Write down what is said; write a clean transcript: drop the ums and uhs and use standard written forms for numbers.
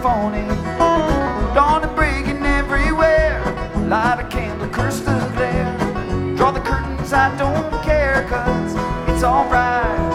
California. Dawn and breaking everywhere. Light a candle, curse the glare. Draw the curtains, I don't care, 'cause it's alright.